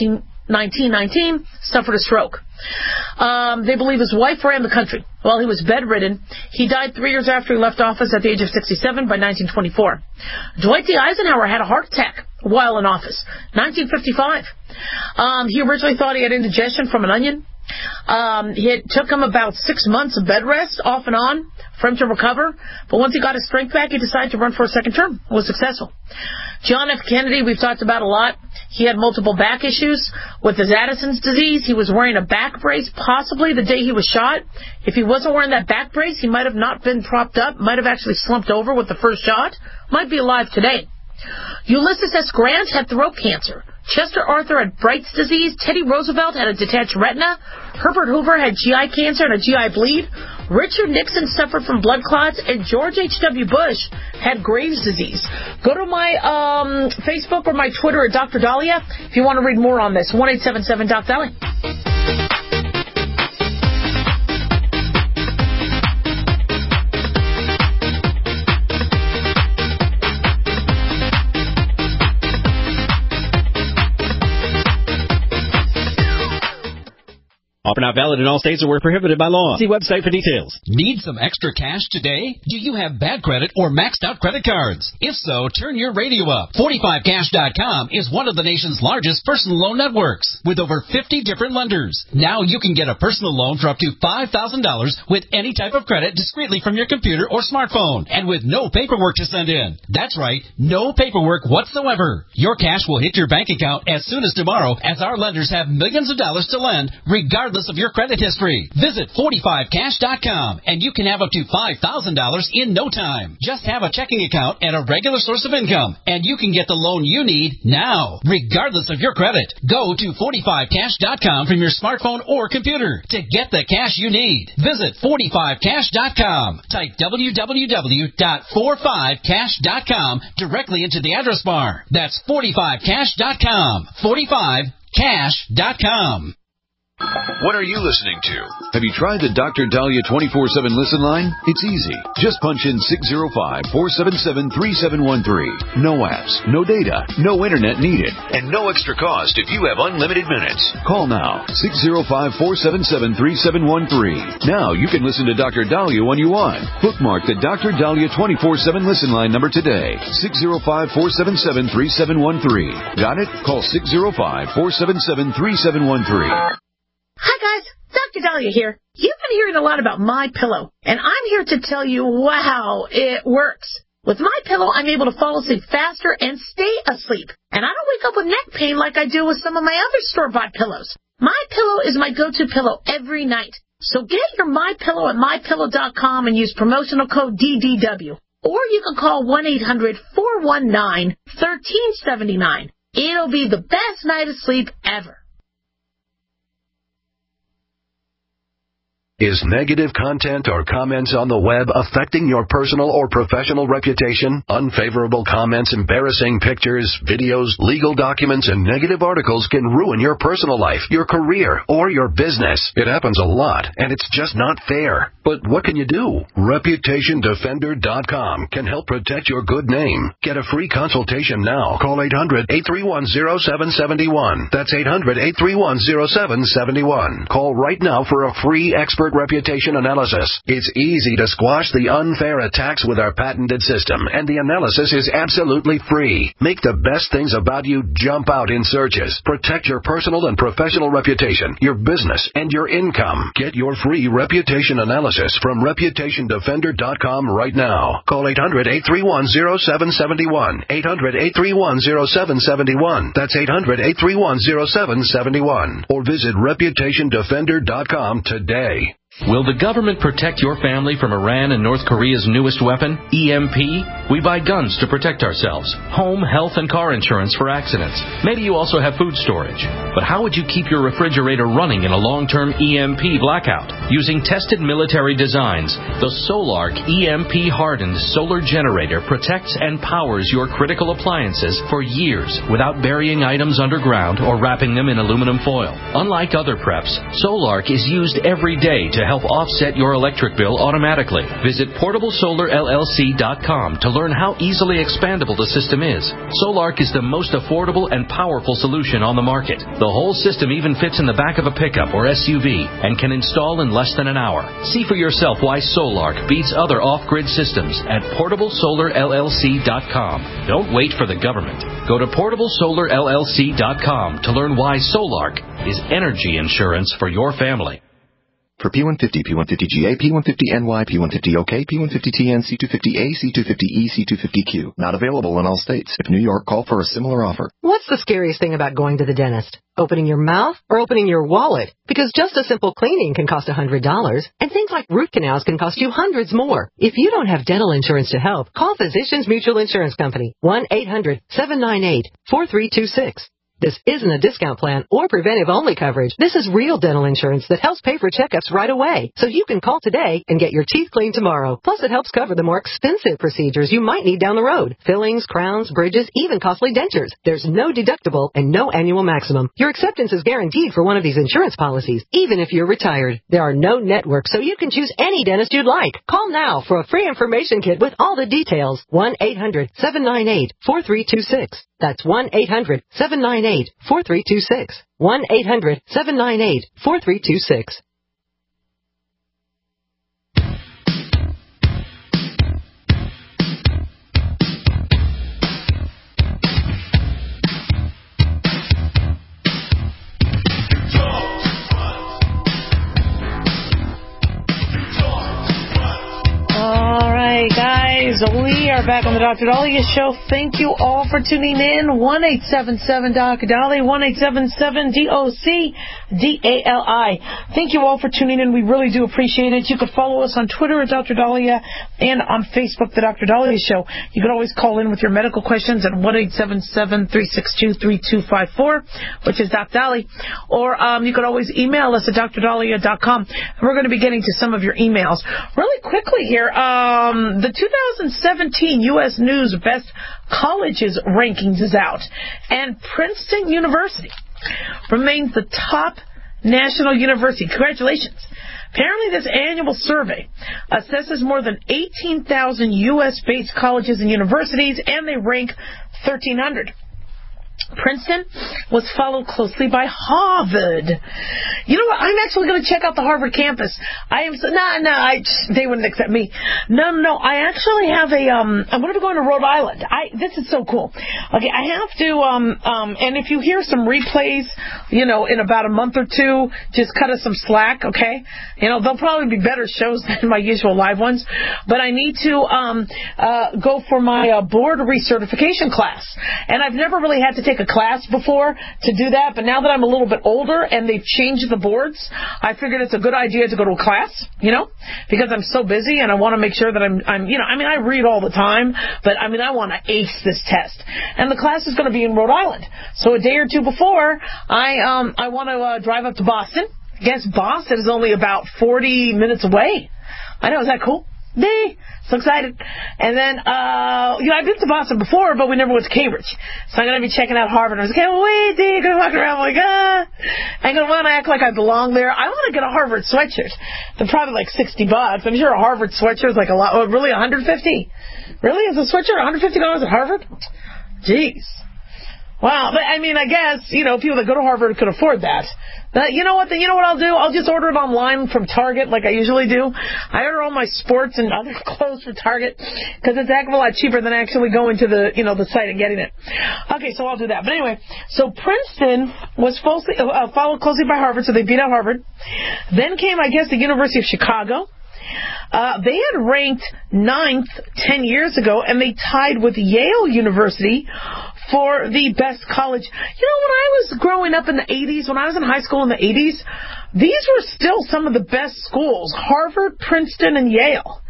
1919, suffered a stroke. They believe his wife ran the country while he was bedridden. He died 3 years after he left office at the age of 67 by 1924. Dwight D. Eisenhower had a heart attack while in office, 1955. He originally thought he had indigestion from an onion. It took him about 6 months of bed rest, off and on, for him to recover. But once he got his strength back, he decided to run for a second term. Was successful. John F. Kennedy, we've talked about a lot. He had multiple back issues with his Addison's disease. He was wearing a back brace, possibly the day he was shot. If he wasn't wearing that back brace, he might have not been propped up, might have actually slumped over with the first shot. Might be alive today. Ulysses S. Grant had throat cancer. Chester Arthur had Bright's disease. Teddy Roosevelt had a detached retina. Herbert Hoover had GI cancer and a GI bleed. Richard Nixon suffered from blood clots. And George H.W. Bush had Graves' disease. Go to my Facebook or my Twitter at Dr. Dahlia if you want to read more on this. 1-877-DOC-DAHLIA. Offer not valid in all states or were prohibited by law. See website for details. Need some extra cash today? Do you have bad credit or maxed out credit cards? If so, turn your radio up. 45cash.com is one of the nation's largest personal loan networks with over 50 different lenders. Now you can get a personal loan for up to $5,000 with any type of credit discreetly from your computer or smartphone and with no paperwork to send in. That's right, no paperwork whatsoever. Your cash will hit your bank account as soon as tomorrow as our lenders have millions of dollars to lend regardless regardless of your credit history. Visit 45cash.com and you can have up to $5,000 in no time. Just have a checking account and a regular source of income, and you can get the loan you need now, regardless of your credit. Go to 45cash.com from your smartphone or computer to get the cash you need. Visit 45cash.com. Type www.45cash.com directly into the address bar. That's 45cash.com. 45cash.com. What are you listening to? Have you tried the Dr. Dahlia 24/7 listen line? It's easy. Just punch in 605-477-3713. No apps, no data, no internet needed, and no extra cost if you have unlimited minutes. Call now, 605-477-3713. Now you can listen to Dr. Dahlia when you want. Bookmark the Dr. Dahlia 24/7 listen line number today, 605-477-3713. Got it? Call 605-477-3713. Hi guys, Dr. Dahlia here. You've been hearing a lot about MyPillow, and I'm here to tell you, wow, it works. With MyPillow, I'm able to fall asleep faster and stay asleep, and I don't wake up with neck pain like I do with some of my other store-bought pillows. MyPillow is my go-to pillow every night. So get your MyPillow at MyPillow.com and use promotional code DDW. Or you can call 1-800-419-1379. It'll be the best night of sleep ever. Is negative content or comments on the web affecting your personal or professional reputation? Unfavorable comments, embarrassing pictures, videos, legal documents, and negative articles can ruin your personal life, your career, or your business. It happens a lot, and it's just not fair. But what can you do? ReputationDefender.com can help protect your good name. Get a free consultation now. Call 800-831-0771. That's 800-831-0771. Call right now for a free expert reputation analysis. It's easy to squash the unfair attacks with our patented system, and the analysis is absolutely free. Make the best things about you jump out in searches. Protect your personal and professional reputation, your business, and your income. Get your free reputation analysis from ReputationDefender.com right now. Call 800-831-0771. 800-831-0771. That's 800-831-0771. Or visit ReputationDefender.com today. Will the government protect your family from Iran and North Korea's newest weapon, EMP? We buy guns to protect ourselves, home, health, and car insurance for accidents. Maybe you also have food storage. But how would you keep your refrigerator running in a long-term EMP blackout? Using tested military designs, the Solark EMP-hardened solar generator protects and powers your critical appliances for years without burying items underground or wrapping them in aluminum foil. Unlike other preps, Solark is used every day to help offset your electric bill automatically. Visit PortableSolarLLC.com to learn how easily expandable the system is. Solark is the most affordable and powerful solution on the market. The whole system even fits in the back of a pickup or SUV and can install in less than an hour. See for yourself why Solark beats other off-grid systems at PortableSolarLLC.com. Don't wait for the government. Go to PortableSolarLLC.com to learn why Solark is energy insurance for your family. For P150, P150GA, P150NY, P150OK, P150TN, C250A, C250E, C250Q. Not available in all states. If New York, call for a similar offer. What's the scariest thing about going to the dentist? Opening your mouth or opening your wallet? Because just a simple cleaning can cost $100, and things like root canals can cost you hundreds more. If you don't have dental insurance to help, call Physicians Mutual Insurance Company, 1-800-798-4326. This isn't a discount plan or preventive-only coverage. This is real dental insurance that helps pay for checkups right away. So you can call today and get your teeth cleaned tomorrow. Plus, it helps cover the more expensive procedures you might need down the road. Fillings, crowns, bridges, even costly dentures. There's no deductible and no annual maximum. Your acceptance is guaranteed for one of these insurance policies, even if you're retired. There are no networks, so you can choose any dentist you'd like. Call now for a free information kit with all the details. 1-800-798-4326. That's 1-800-798-4326. 1-800-798-4326. All right, guys, We are back on the Dr. Dahlia Show. Thank you all for tuning in. 1-877-Dr. Dahlia, 1-877-DOC-DALI. Thank you all for tuning in. We really do appreciate it. You can follow us on Twitter at Dr. Dahlia and on Facebook, The Dr. Dahlia Show. You can always call in with your medical questions at 1-877-362-3254, which is Dr. Dahlia. Or you can always email us at drdahlia.com. We're going to be getting to some of your emails. Really quickly here, the 2017 U.S. News Best Colleges rankings is out, and Princeton University remains the top national university. Congratulations. Apparently this annual survey assesses more than 18,000 U.S.-based colleges and universities, and they rank 1,300. Princeton was followed closely by Harvard. You know what? I'm actually going to check out the Harvard campus. They wouldn't accept me. No. I actually have I'm going to be going to Rhode Island. This is so cool. Okay, I have to, and if you hear some replays, in about a month or two, just cut us some slack, okay? They'll probably be better shows than my usual live ones. But I need to, go for my board recertification class. And I've never really had to take a class before to do that, but now that I'm a little bit older and they've changed the boards, I figured it's a good idea to go to a class, because I'm so busy and I want to make sure that I read all the time, but I want to ace this test. And the class is going to be in Rhode Island. So a day or two before, I want to drive up to Boston. I guess Boston is only about 40 minutes away. I know, is that cool? So excited. And then, I've been to Boston before, but we never went to Cambridge. So I'm going to be checking out Harvard. I was like, wait, you're going to walk around like, I'm going to want to act like I belong there. I want to get a Harvard sweatshirt. They're probably like $60. I'm sure a Harvard sweatshirt is like a lot. Oh, really? $150? Really? Is a sweatshirt $150 at Harvard? Jeez. Wow, but I guess, people that go to Harvard could afford that. You know what I'll do? I'll just order it online from Target like I usually do. I order all my sports and other clothes from Target because it's a heck of a lot cheaper than actually going to the, the site and getting it. Okay, so I'll do that. But anyway, so Princeton was followed closely by Harvard, so they beat out Harvard. Then came, I guess, the University of Chicago. They had ranked 9th 10 years ago, and they tied with Yale University for the best college. When I was growing up in the 80s, when I was in high school in the 80s, these were still some of the best schools. Harvard, Princeton, and Yale.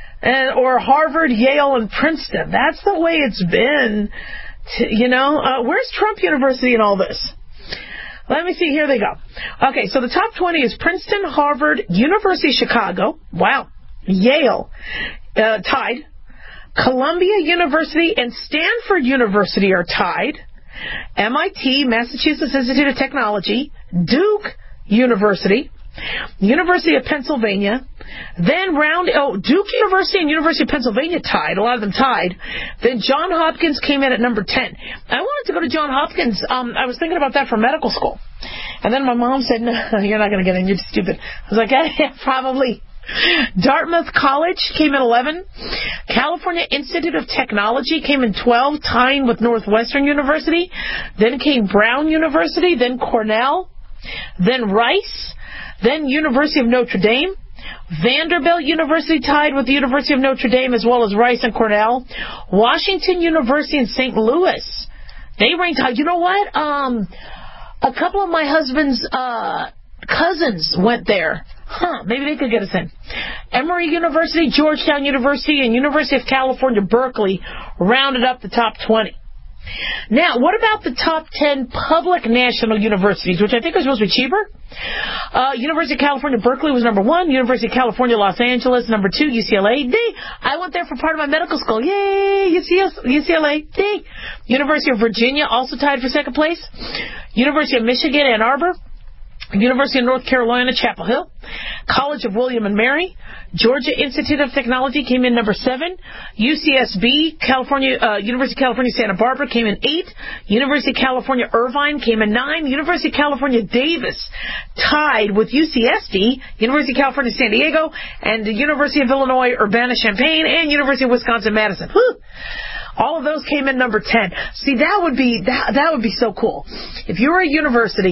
Or Harvard, Yale, and Princeton. That's the way it's been. Where's Trump University in all this? Let me see. Here they go. Okay, so the top 20 is Princeton, Harvard, University of Chicago. Wow. Yale, tied. Columbia University and Stanford University are tied. MIT, Massachusetts Institute of Technology, Duke University, University of Pennsylvania, then Duke University and University of Pennsylvania tied, a lot of them tied. Then Johns Hopkins came in at number 10. I wanted to go to Johns Hopkins. I was thinking about that for medical school. And then my mom said, no, you're not going to get in, you're stupid. I was like, yeah, probably. Dartmouth College came in 11. California Institute of Technology came in 12, tying with Northwestern University. Then came Brown University, then Cornell, then Rice, then University of Notre Dame. Vanderbilt University tied with the University of Notre Dame as well as Rice and Cornell. Washington University in St. Louis, they ranked high. You know what? A couple of my husband's cousins went there. Maybe they could get us in. Emory University, Georgetown University, and University of California, Berkeley rounded up the top 20. Now, what about the top 10 public national universities, which I think are supposed to be cheaper? University of California, Berkeley was number 1. University of California, Los Angeles, number 2. UCLA, D. I went there for part of my medical school. Yay! UCLA, D. University of Virginia, also tied for second place. University of Michigan, Ann Arbor. University of North Carolina, Chapel Hill. College of William and Mary. Georgia Institute of Technology came in number 7. UCSB, University of California, Santa Barbara came in 8. University of California, Irvine came in 9. University of California, Davis tied with UCSD, University of California, San Diego, and the University of Illinois, Urbana-Champaign, and University of Wisconsin-Madison. Whew. All of those came in number 10. See, that would be so cool. If you were a university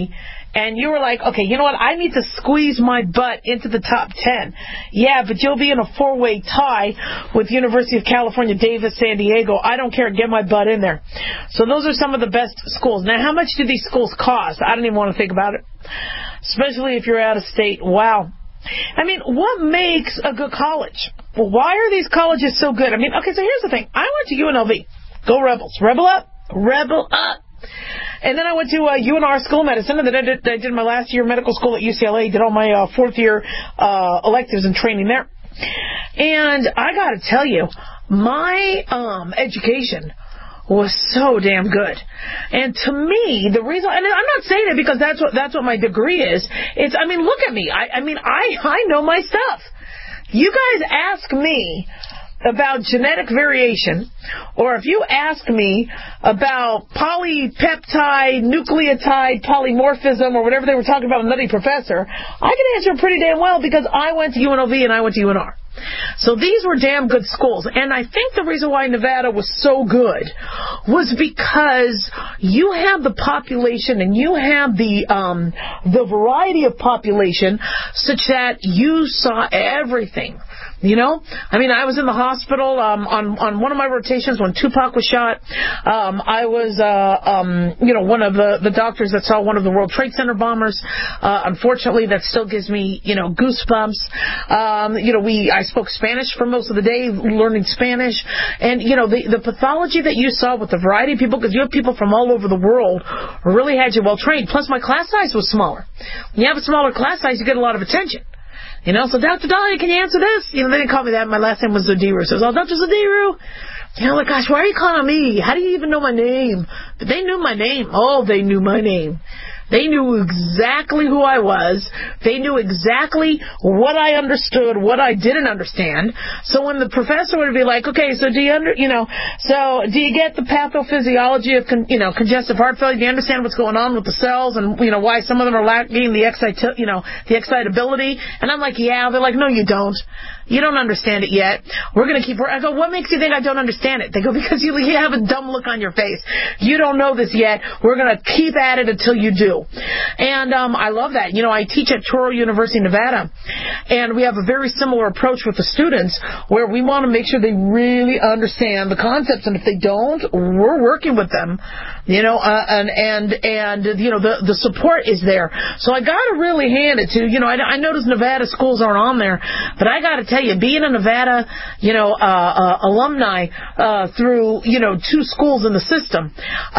and you were like, okay, you know what? I need to squeeze my butt into the top 10. Yeah, but you'll be in a 4-way tie with University of California, Davis, San Diego. I don't care. Get my butt in there. So those are some of the best schools. Now, how much do these schools cost? I don't even want to think about it, especially if you're out of state. Wow. I mean, what makes a good college? Well, why are these colleges so good? I mean, okay, so here's the thing. I went to UNLV. Go Rebels. Rebel up. Rebel up. And then I went to UNR School of Medicine, and then I did my last year of medical school at UCLA, did all my fourth year electives and training there. And I got to tell you, my education was so damn good. And to me, the reason, and I'm not saying it because that's what my degree is. It's, I mean, look at me. I know my stuff. You guys ask me about genetic variation, or if you ask me about polypeptide, nucleotide, polymorphism, or whatever they were talking about with Nutty Professor, I can answer pretty damn well because I went to UNLV and I went to UNR. So these were damn good schools. And I think the reason why Nevada was so good was because you have the population and you have the variety of population such that you saw everything. You know, I mean, I was in the hospital on one of my rotations when Tupac was shot. I was, one of the doctors that saw one of the World Trade Center bombers. Unfortunately, that still gives me, goosebumps. I spoke Spanish for most of the day, learning Spanish, and the pathology that you saw with the variety of people, because you have people from all over the world, really had you well trained. Plus, my class size was smaller. When you have a smaller class size, you get a lot of attention. So Dr. Dahlia, can you answer this? They didn't call me that. My last name was Zodiru. So I was all, Dr. Zodiru. Like, gosh, why are you calling me? How do you even know my name? But they knew my name. Oh, they knew my name. They knew exactly who I was. They knew exactly what I understood, what I didn't understand. So when the professor would be like, okay, so do you get the pathophysiology of congestive heart failure? Do you understand what's going on with the cells and why some of them are lacking the excitability? And I'm like, yeah. They're like, no, you don't. You don't understand it yet. We're going to keep working. I go, what makes you think I don't understand it? They go, because you have a dumb look on your face. You don't know this yet. We're going to keep at it until you do. And I love that. I teach at Touro University, Nevada, and we have a very similar approach with the students where we want to make sure they really understand the concepts, and if they don't, we're working with them, the support is there. So I got to really hand it to, I notice Nevada schools aren't on there, but I got to tell you, being a Nevada, alumni through, 2 schools in the system,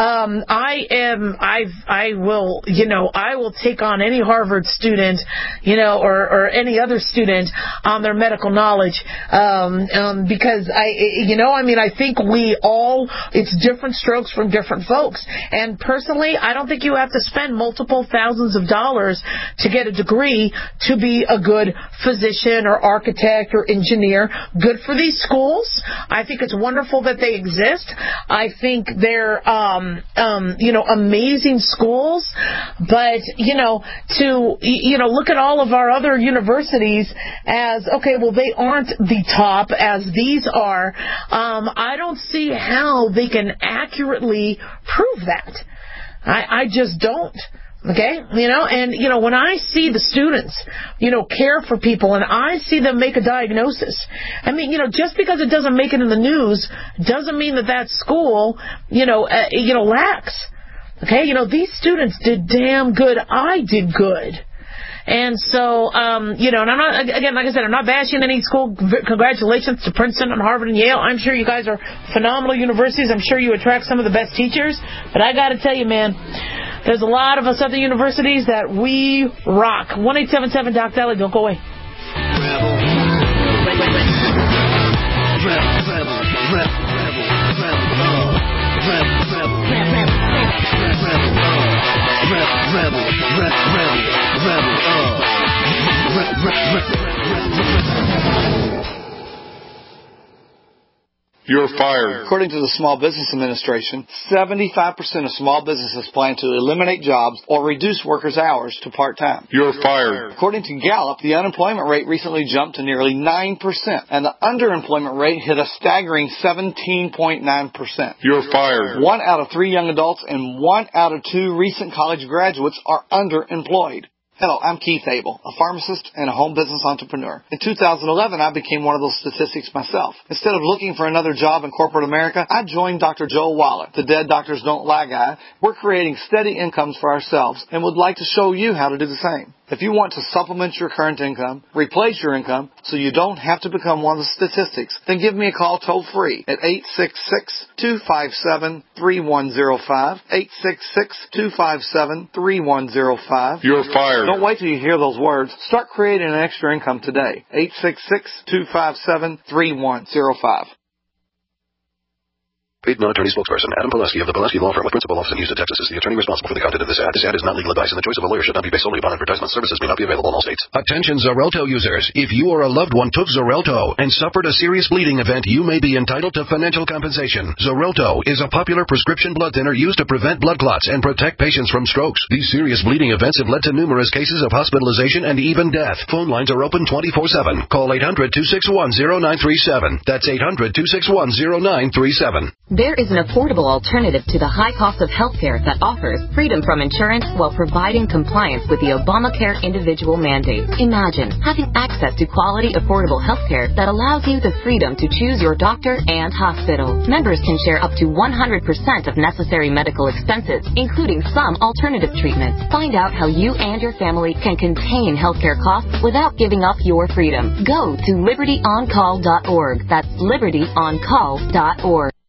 I will take on any Harvard student, or any other student on their medical knowledge, because I think it's different strokes from different folks. And personally, I don't think you have to spend multiple thousands of dollars to get a degree to be a good physician or architect or engineer. Good for these schools. I think it's wonderful that they exist. I think they're, amazing schools. But, to look at all of our other universities as, okay, well, they aren't the top as these are. I don't see how they can accurately prove that. I just don't. Okay, and when I see the students, care for people, and I see them make a diagnosis, I mean, just because it doesn't make it in the news doesn't mean that school, lacks. Okay, these students did damn good. I did good. And so, and I'm not, again, like I said, I'm not bashing any school. Congratulations to Princeton and Harvard and Yale. I'm sure you guys are phenomenal universities. I'm sure you attract some of the best teachers. But I got to tell you, man, there's a lot of us other universities that we rock. 1-877-DOC-DALY. Don't go away. You're fired. According to the Small Business Administration, 75% of small businesses plan to eliminate jobs or reduce workers' hours to part-time. You're fired. According to Gallup, the unemployment rate recently jumped to nearly 9%, and the underemployment rate hit a staggering 17.9%. You're fired. 1 out of 3 young adults and 1 out of 2 recent college graduates are underemployed. Hello, I'm Keith Abel, a pharmacist and a home business entrepreneur. In 2011, I became one of those statistics myself. Instead of looking for another job in corporate America, I joined Dr. Joel Wallach, the Dead Doctors Don't Lie guy. We're creating steady incomes for ourselves and would like to show you how to do the same. If you want to supplement your current income, replace your income, so you don't have to become one of the statistics, then give me a call toll-free at 866-257-3105, 866-257-3105. You're fired. Don't wait till you hear those words. Start creating an extra income today. 866-257-3105. Paid non-attorney spokesperson Adam Pulaski of the Pulaski Law Firm with principal office in Houston, Texas is the attorney responsible for the content of this ad. This ad is not legal advice, and the choice of a lawyer should not be based solely upon advertisement. Services may not be available in all states. Attention Xarelto users. If you or a loved one took Xarelto and suffered a serious bleeding event, you may be entitled to financial compensation. Xarelto is a popular prescription blood thinner used to prevent blood clots and protect patients from strokes. These serious bleeding events have led to numerous cases of hospitalization and even death. Phone lines are open 24/7. Call 800-261-0937. That's 800-261-0937. There is an affordable alternative to the high cost of healthcare that offers freedom from insurance while providing compliance with the Obamacare individual mandate. Imagine having access to quality, affordable healthcare that allows you the freedom to choose your doctor and hospital. Members can share up to 100% of necessary medical expenses, including some alternative treatments. Find out how you and your family can contain healthcare costs without giving up your freedom. Go to libertyoncall.org. That's libertyoncall.org.